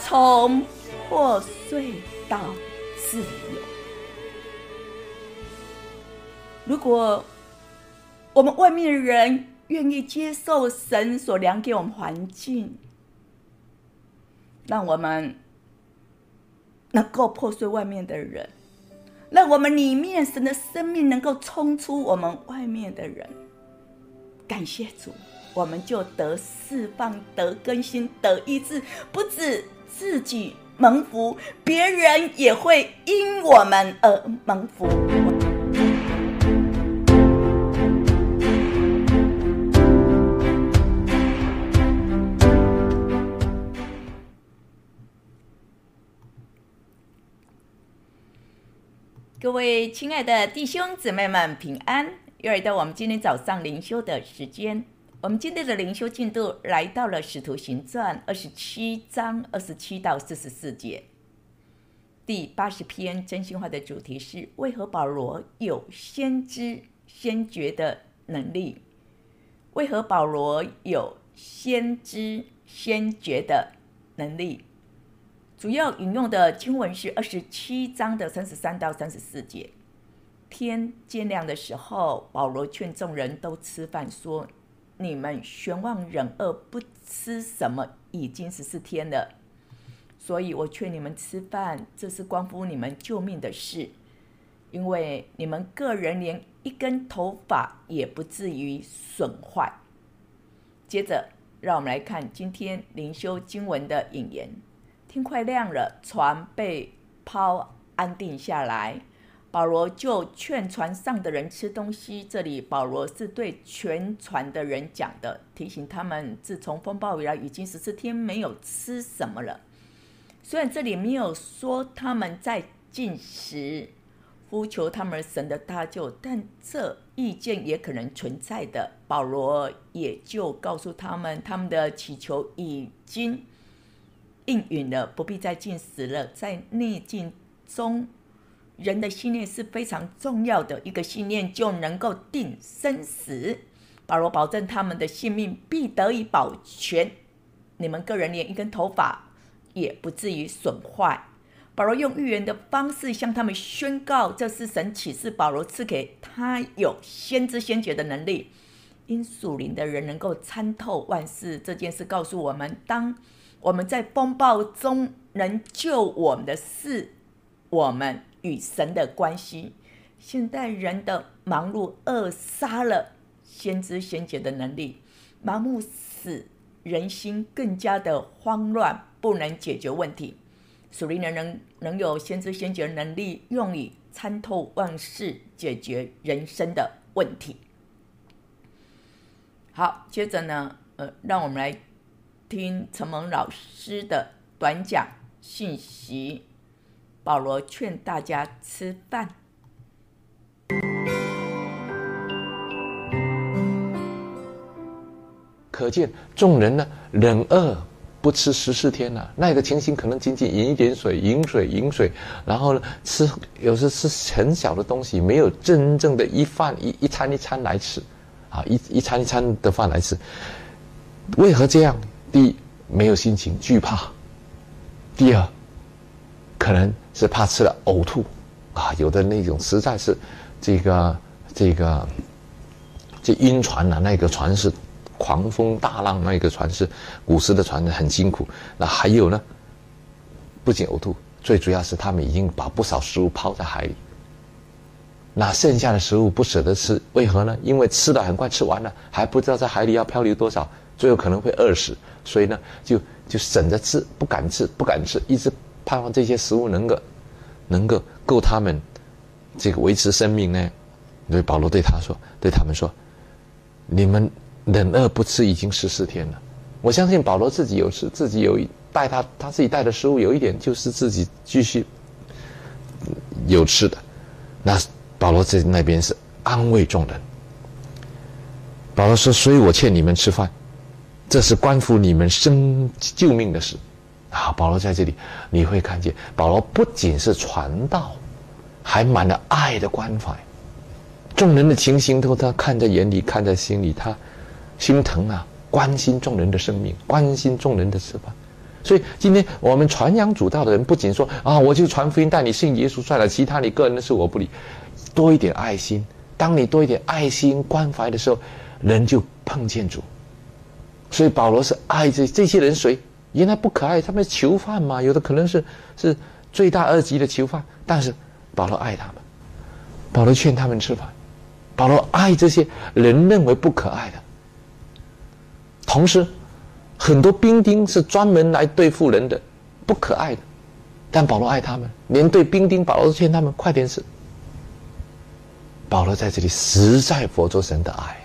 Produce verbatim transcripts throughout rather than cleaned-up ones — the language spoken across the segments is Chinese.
从破碎到自由。如果我们外面的人愿意接受神所量给我们环境，让我们能够破碎外面的人，让我们里面神的生命能够冲出我们外面的人，感谢主，我们就得释放，得更新，得医治，不止自己蒙福，别人也会因我们而蒙福。各位亲爱的弟兄姊妹们平安，又来到我们今天早上灵修的时间。我们今天的灵修进度来到了使徒行传二十七章二十七到四十四节。第八十篇真心话的主题是：为何保罗有先知先觉的能力？为何保罗有先知先觉的能力？主要引用的经文是二十七章的三十三到三十四节。天渐亮的时候，保罗劝众人都吃饭，说：你们悬望忍饿，不吃什么已经十四天了，所以我劝你们吃饭，这是关乎你们救命的事，因为你们个人连一根头发也不至于损坏。接着让我们来看今天灵修经文的引言。天快亮了，船被抛安定下来，保罗就劝船上的人吃东西。这里保罗是对全船的人讲的，提醒他们自从风暴以来已经十四天没有吃什么了。虽然这里没有说他们在禁食，呼求他们神的搭救，但这意见也可能存在的。保罗也就告诉他们，他们的祈求已经应允了，不必再禁食了。在逆境中，人的信念是非常重要的，一个信念就能够定生死。保罗保证他们的性命必得以保全，你们个人连一根头发也不至于损坏。保罗用预言的方式向他们宣告，这是神启示保罗赐给他有先知先觉的能力，因属灵的人能够参透万事。这件事告诉我们，当我们在风暴中能救我们的是我们与神的关系。现代人的忙碌扼杀了先知先觉的能力，盲目使人心更加的慌乱，不能解决问题。属灵人能能有先知先觉的能力，用以参透万事，解决人生的问题。好，接着呢，呃，让我们来听陈蒙老师的短讲信息。保罗劝大家吃饭。 可见众人呢忍饿不吃十四天了、啊，那个情形可能仅仅饮一点水，饮水饮水，然后呢吃有时吃很小的东西，没有真正的一饭一一餐一餐来吃，啊一一餐一餐的饭来吃。为何这样？第一，没有心情，惧怕；第二，可能是怕吃了呕吐，啊，有的那种实在是这个这个这晕船啊，那个船是狂风大浪，那个船是古时的船很辛苦。那还有呢，不仅呕吐，最主要是他们已经把不少食物抛在海里，那剩下的食物不舍得吃，为何呢？因为吃的很快吃完了，还不知道在海里要漂流多少，最后可能会饿死，所以呢就就省着吃，不敢吃不敢吃，一直盼望这些食物能够能够够他们这个维持生命呢。所以保罗对他说对他们说，你们忍饿不吃已经十四天了。我相信保罗自己有吃，自己有带他他自己带的食物有一点就是自己继续有吃的。那保罗在那边是安慰众人。保罗说，所以我劝你们吃饭，这是关乎你们生救命的事啊。保罗在这里你会看见，保罗不仅是传道，还满了爱的关怀，众人的情形都他看在眼里，看在心里，他心疼啊，关心众人的生命，关心众人的吃饭。 所以今天我们传扬主道的人，不仅说啊，我就传福音带你信耶稣算了，其他你个人的事我不理，多一点爱心。当你多一点爱心关怀的时候，人就碰见主。所以保罗是爱这这些人谁？原来不可爱，他们是囚犯嘛，有的可能是是罪大恶极的囚犯，但是保罗爱他们，保罗劝他们吃饭，保罗爱这些人认为不可爱的。同时很多兵丁是专门来对付人的，不可爱的，但保罗爱他们，连对兵丁保罗都劝他们快点死。保罗在这里实在活出神的爱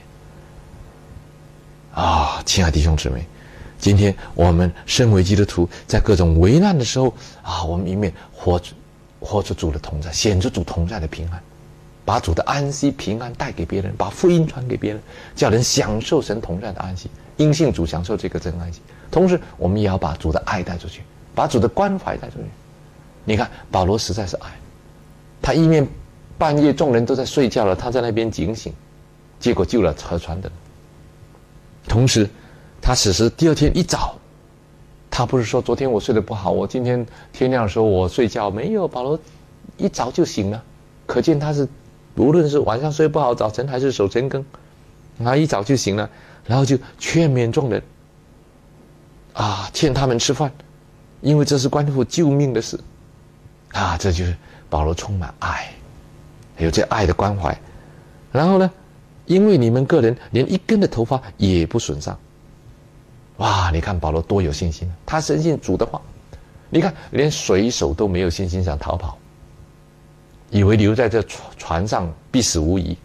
啊！亲爱的弟兄姊妹，今天我们身为基督徒，在各种危难的时候啊，我们一面活出活出主的同在，显出主同在的平安，把主的安息平安带给别人，把福音传给别人，叫人享受神同在的安息，因信主享受这个真安息。同时我们也要把主的爱带出去，把主的关怀带出去。你看保罗实在是爱，他一面半夜众人都在睡觉了，他在那边警醒，结果救了河船的人。同时他此时第二天一早，他不是说昨天我睡得不好，我今天天亮的时候我睡觉，没有，保罗一早就醒了，可见他是无论是晚上睡不好，早晨还是守晨更，他一早就醒了，然后就劝勉众人啊，劝他们吃饭，因为这是关乎救命的事啊。这就是保罗充满爱，有这爱的关怀。然后呢，因为你们个人连一根的头发也不损伤。哇，你看保罗多有信心，他深信主的话。你看连水手都没有信心想逃跑，以为留在这船上必死无疑，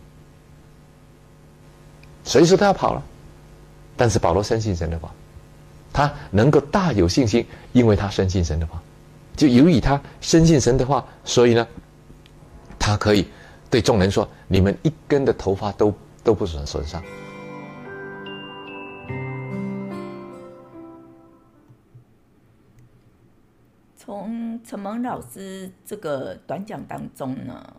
随时都要跑了。但是保罗深信神的话，他能够大有信心，因为他深信神的话。就由于他深信神的话，所以呢，他可以对众人说，你们一根的头发都都不损损伤。 从陈蒙老师这个短讲当中呢，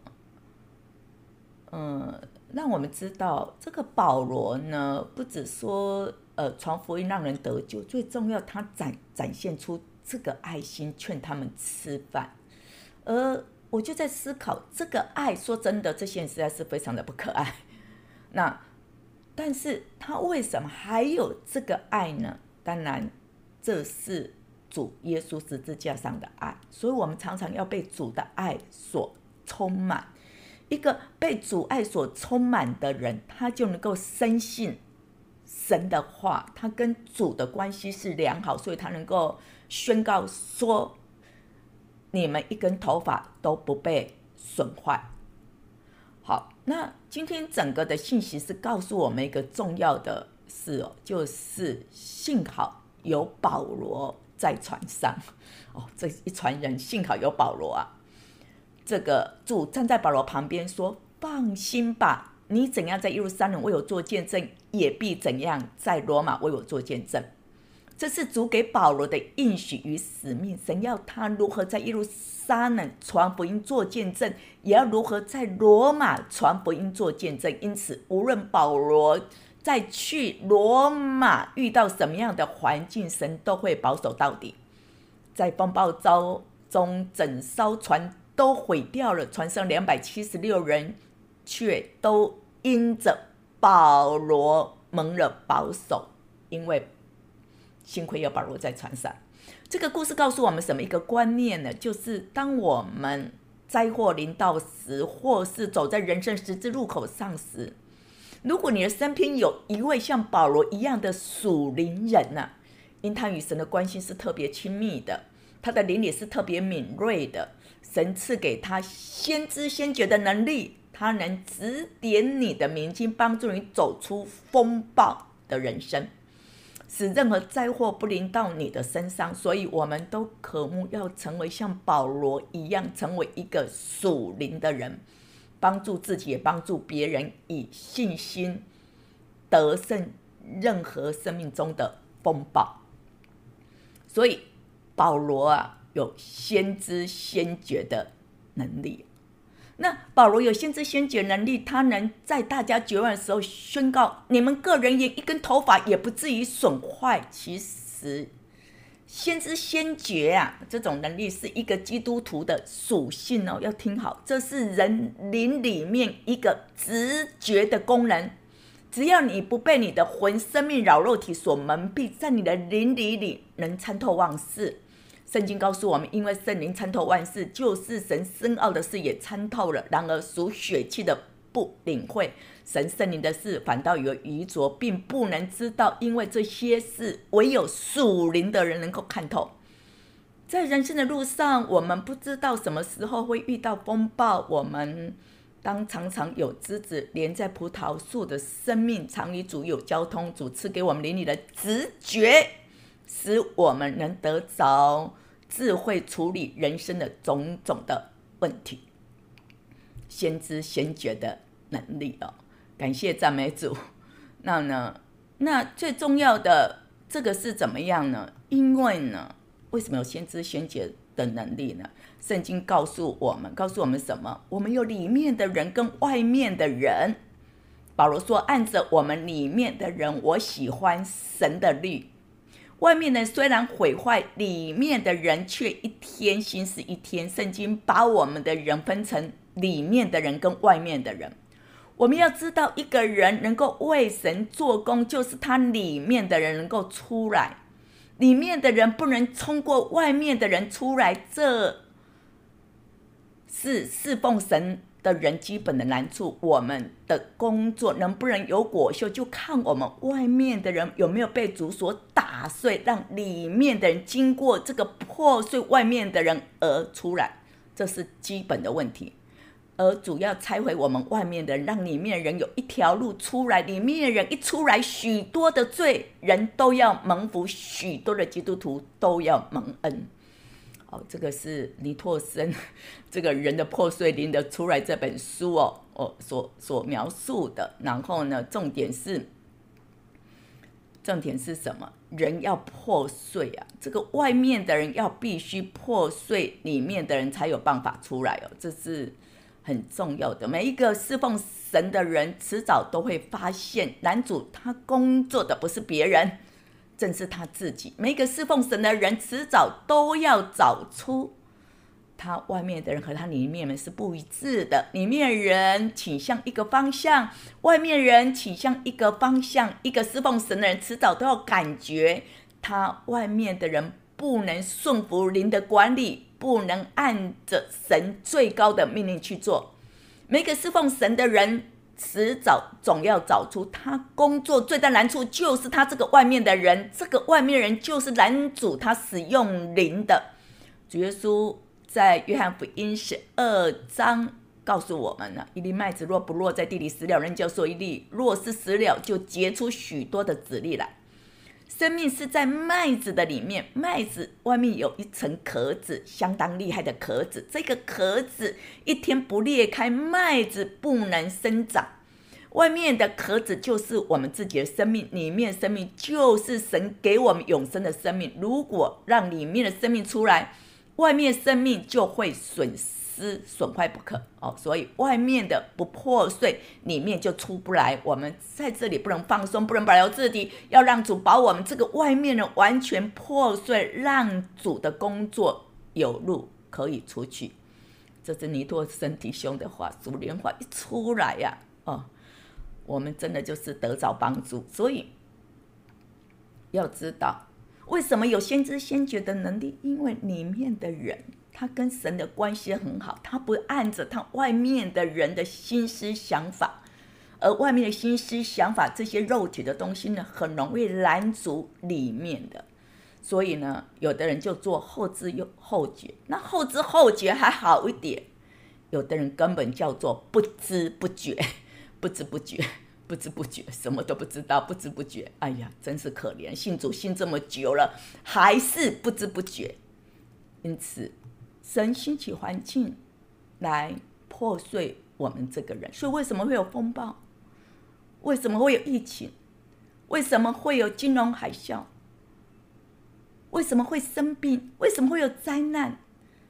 嗯，让我们知道这个保罗呢，不只说呃传福音让人得救，最重要他展展现出这个爱心，劝他们吃饭。而我就在思考，这个爱说真的，这些人实在是非常的不可爱。那但是他为什么还有这个爱呢？当然这是主耶稣十字架上的爱，所以我们常常要被主的爱所充满。一个被主爱所充满的人，他就能够深信神的话，他跟主的关系是良好，所以他能够宣告说，你们一根头发都不被损坏。好，那今天整个的信息是告诉我们一个重要的事哦，就是幸好有保罗在船上哦，这一船人幸好有保罗啊。这个主站在保罗旁边说：“放心吧，你怎样在耶路撒冷为我做见证，也必怎样在罗马为我做见证。”这是主给保罗的应许与使命。神要他如何在耶路撒冷传福音做见证，也要如何在罗马传福音做见证。因此，无论保罗在去罗马遇到什么样的环境，神都会保守到底。在风暴中，整艘船都毁掉了，船上两百七十六人却都因着保罗蒙了保守，因为幸亏有保罗在船上。这个故事告诉我们什么一个观念呢？就是当我们灾祸临到时，或是走在人生十字路口上时，如果你的身边有一位像保罗一样的属灵人啊，因他与神的关系是特别亲密的，他的灵里是特别敏锐的，神赐给他先知先觉的能力，他能指点你的明睛，帮助你走出风暴的人生，使任何灾祸不临到你的身上。所以我们都渴慕要成为像保罗一样，成为一个属灵的人，帮助自己也帮助别人，以信心得胜任何生命中的风暴。所以保罗啊，有先知先觉的能力。那保罗有先知先觉能力，他能在大家绝望的时候宣告，你们个人也一根头发也不至于损坏。其实先知先觉啊，这种能力是一个基督徒的属性哦，要听好，这是人灵里面一个直觉的功能。只要你不被你的魂、生命、扰肉体所蒙蔽，在你的灵里里能参透万事。圣经告诉我们，因为圣灵参透万事，就是神深奥的事也参透了。然而属血气的不领会神圣灵的事，反倒有愚拙，并不能知道，因为这些事唯有属灵的人能够看透。在人生的路上，我们不知道什么时候会遇到风暴，我们当常常有枝子连在葡萄树的生命，常与主有交通，主赐给我们灵里的直觉，使我们能得着智慧处理人生的种种的问题，先知先觉的能力哦。感谢赞美主。那呢，那最重要的这个是怎么样呢？因为呢，为什么有先知先觉的能力呢？圣经告诉我们，告诉我们什么？我们有里面的人跟外面的人。保罗说，按着我们里面的人，我喜欢神的律。外面的人虽然毁坏，里面的人却一天心思一天。圣经把我们的人分成里面的人跟外面的人。我们要知道，一个人能够为神做工，就是他里面的人能够出来，里面的人不能通过外面的人出来，这是侍奉神的人基本的难处。我们的工作能不能有果效，就看我们外面的人有没有被主所打碎，让里面的人经过这个破碎外面的人而出来，这是基本的问题。而主要拆毁我们外面的人，让里面的人有一条路出来。里面的人一出来，许多的罪人都要蒙福，许多的基督徒都要蒙恩。哦，这个是尼托森这个人的破碎灵的出来这本书哦，哦所所描述的。然后呢，重点是重点是什么？人要破碎啊！这个外面的人要必须破碎，里面的人才有办法出来哦，这是很重要的。每一个侍奉神的人，迟早都会发现，男主他工作的不是别人，正是他自己。每一个侍奉神的人，迟早都要找出他外面的人和他里面人是不一致的。里面人倾向一个方向，外面人倾向一个方向。一个侍奉神的人，迟早都要感觉他外面的人不能顺服灵的管理，不能按着神最高的命令去做。每个侍奉神的人，迟早总要找出他工作最大难处，就是他这个外面的人。这个外面人就是男主他使用灵的。主耶稣在约翰福音十二章告诉我们了，一粒麦子若不落在地里死了，仍旧说一粒；若是死了，就结出许多的子粒来。生命是在麦子的里面，麦子外面有一层壳子，相当厉害的壳子。这个壳子一天不裂开，麦子不能生长。外面的壳子就是我们自己的生命，里面生命就是神给我们永生的生命。如果让里面的生命出来，外面生命就会损失损坏不可哦。所以外面的不破碎，里面就出不来。我们在这里不能放松，不能保留自己，要让主把我们这个外面的完全破碎，让主的工作有路可以出去。这是尼托森弟兄的话，属灵话一出来呀、啊，哦，我们真的就是得着帮助。所以要知道为什么有先知先觉的能力，因为里面的人他跟神的关系很好，他不按着他外面的人的心思想法，而外面的心思想法这些肉体的东西呢，很容易拦阻里面的。所以呢，有的人就做后知后觉，那后知后觉还好一点，有的人根本叫做不知不觉，不知不觉不知不觉，什么都不知道，不知不觉，哎呀，真是可怜，信主信这么久了，还是不知不觉。因此神兴起环境来破碎我们这个人。所以为什么会有风暴？为什么会有疫情？为什么会有金融海啸？为什么会生病？为什么会有灾难？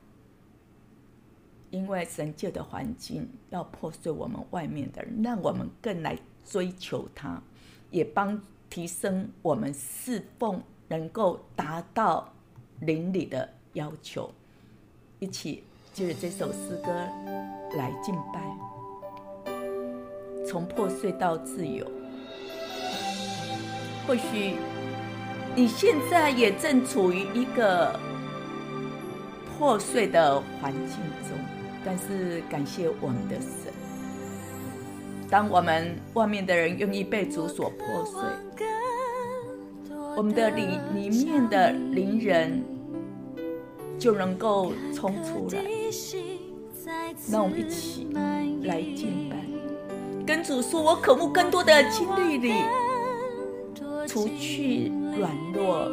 因为神借的环境要破碎我们外面的人，让我们更来追求他，也帮提升我们侍奉能够达到邻里的要求，一起借着这首诗歌来敬拜，从破碎到自由。或许你现在也正处于一个破碎的环境中，但是感谢我们的神，当我们外面的人愿意被主所破碎，我们的里里面的邻人就能够冲出来。让我们一起来敬拜，跟主说，我渴慕更多的经历里除去软弱，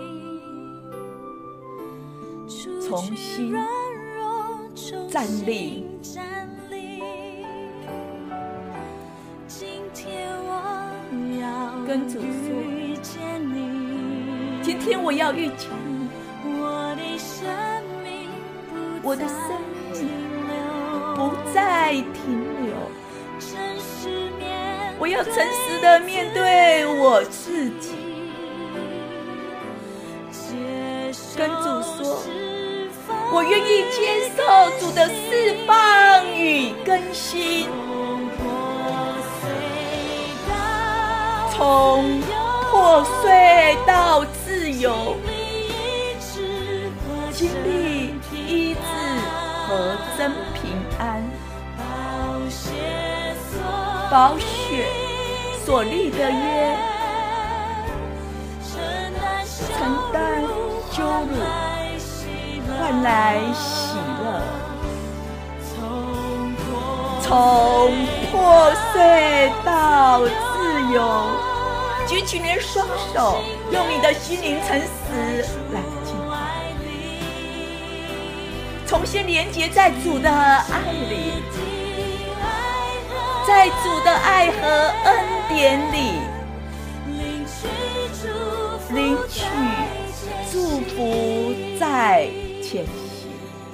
重新站立。跟主说，今天我要遇见你，我的生命不再停留，我要诚实的面对我自己，跟主说，我愿意接受主的释放与更新，从破碎到自由，经历医治和真平安，宝血所立的约，承担羞辱，换来喜乐，从破碎到自由。举起你的双手，用你的心灵诚实来敬拜，重新连接在主的爱里，在主的爱和恩典里领取祝福在前行。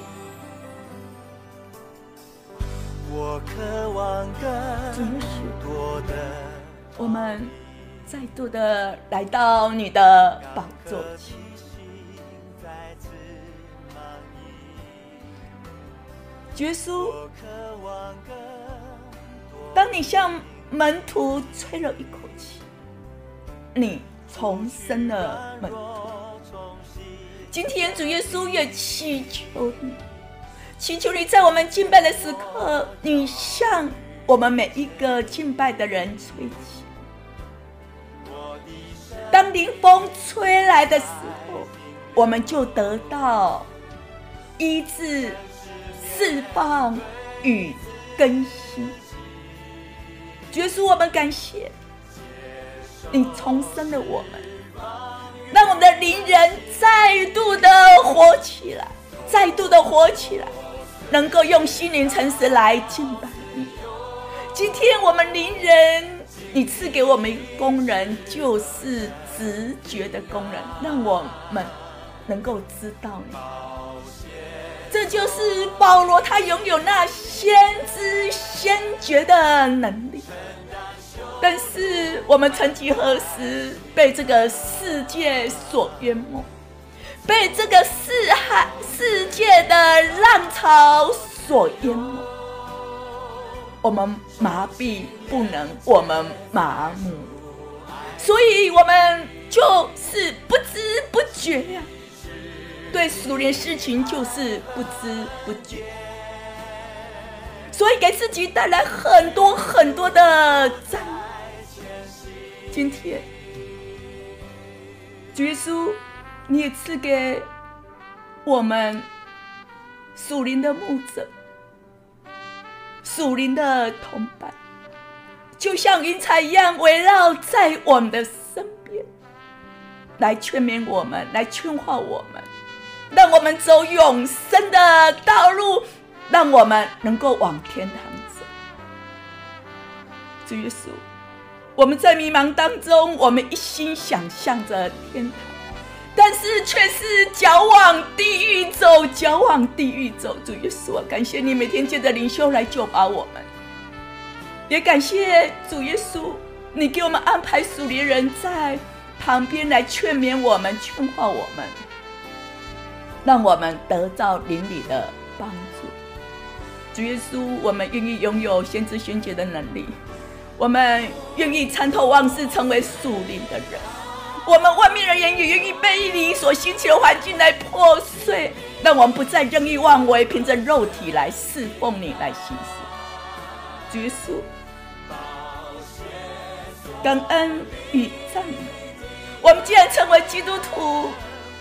我渴望更多的， 我们再度的来到你的宝座前，耶稣，当你向门徒吹了一口气，你重生了门徒。今天主耶稣也祈求你，祈求你在我们敬拜的时刻，你向我们每一个敬拜的人吹气。当灵风吹来的时候，我们就得到医治、释放与更新。耶稣，我们感谢你重生了我们，让我们的灵人再度的活起来，再度的活起来，能够用心灵诚实来敬拜你。今天我们灵人，你赐给我们一个工人，就是直觉的工人，让我们能够知道你。这就是保罗，他拥有那先知先觉的能力。但是我们曾几何时被这个世界所淹没，被这个世海世界的浪潮所淹没。我们麻痹不能，我们麻木，所以我们就是不知不觉呀、啊，对属灵事情就是不知不觉，所以给自己带来很多很多的障碍。今天主耶稣，你也赐给我们属灵的牧者，属灵的同伴，就像云彩一样围绕在我们的身边，来劝勉我们，来劝化我们，让我们走永生的道路，让我们能够往天堂走。主耶稣，我们在迷茫当中，我们一心想象着天堂，但是却是脚往地狱走，脚往地狱走。主耶稣，感谢你每天借着灵修来救拔我们，也感谢主耶稣，你给我们安排属灵人在旁边来劝勉我们，劝化我们。 让我们得到灵里的帮助。主耶稣，我们愿意拥有先知先觉的能力，我们愿意参透万事，成为属灵的人。我们外面的人也愿意被你所兴起的环境来破碎，让我们不再任意妄为，凭着肉体来侍奉你，来行事。主耶稣，感恩与赞美，我们既然成为基督徒，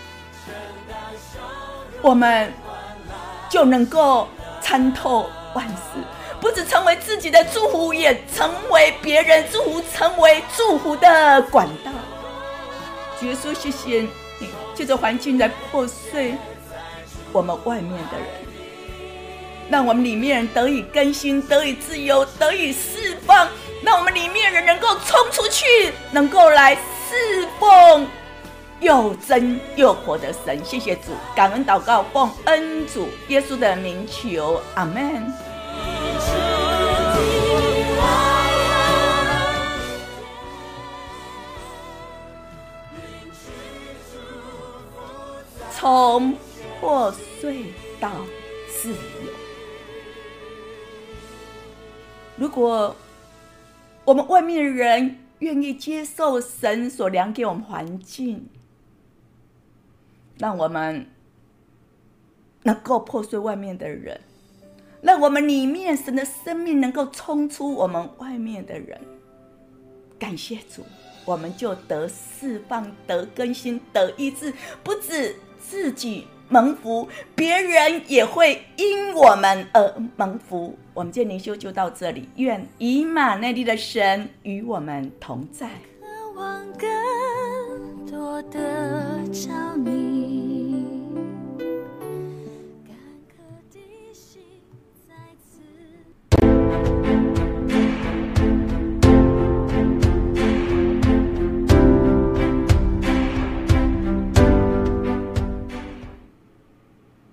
我们就能够参透万事，不只成为自己的祝福，也成为别人祝福，成为祝福的管道。主耶稣，谢谢你借着环境来破碎我们外面的人，让我们里面人得以更新，得以自由，得以释放，让我们里面人能够冲出去，能够来侍奉又真又活的神。谢谢主，感恩祷告，奉恩主耶稣的名求，阿们。从破碎到自由。如果我们外面的人愿意接受神所量给我们环境，让我们能够破碎外面的人，让我们里面神的生命能够冲出我们外面的人。感谢主，我们就得释放，得更新，得医治，不止自己蒙福，别人也会因我们而蒙福。我们今天灵修就到这里，愿以马内利的神与我们同在。 渴望更多的照你